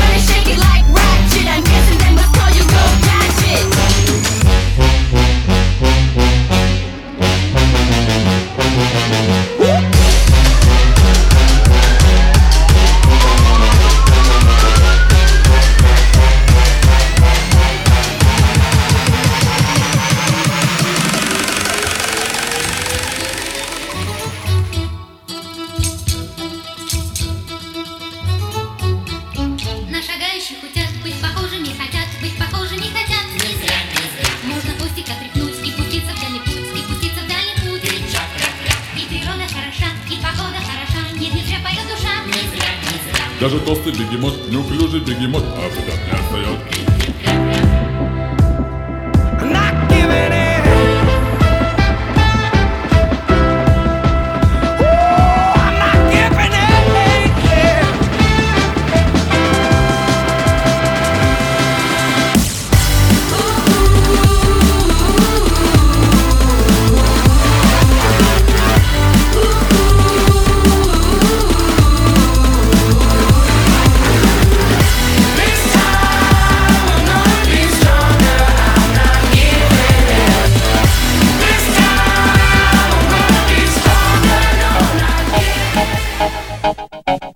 it, shake it like ratchet. I'm guessing they must call you real ratchet. На шагающих утят быть похожими хотят, быть похожими хотят. Не зря, не зря. Можно хвостик отряхнуть и пуститься в дальний путь, и пуститься в дальний путь. И природа хороша, и погода хороша, нет, не зря поет душа. Не зря, не зря. Даже толстый бегемот, неуклюжий бегемот, а куда не отстает. I'm not giving in. Ooh, I'm not giving in. Yeah. This time I'm gonna be stronger. I'm not giving in. This time I'm gonna be stronger. No, not giving in.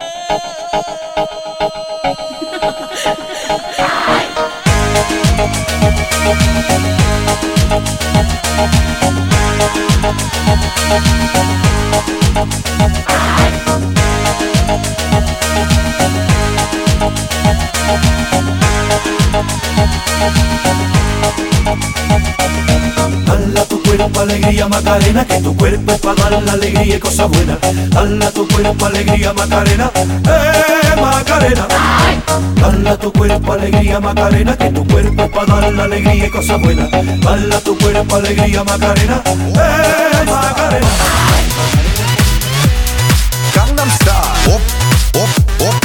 Dale a tu cuerpo alegría Macarena, que tu cuerpo es para dar la alegría y cosas buenas. Dale a tu cuerpo alegría Macarena, Macarena. Dale a tu cuerpo alegría Macarena, que tu cuerpo es para dar la alegría y cosas buenas. Dale a tu cuerpo alegría Macarena, Macarena. Gangnam Style. Op, op, op.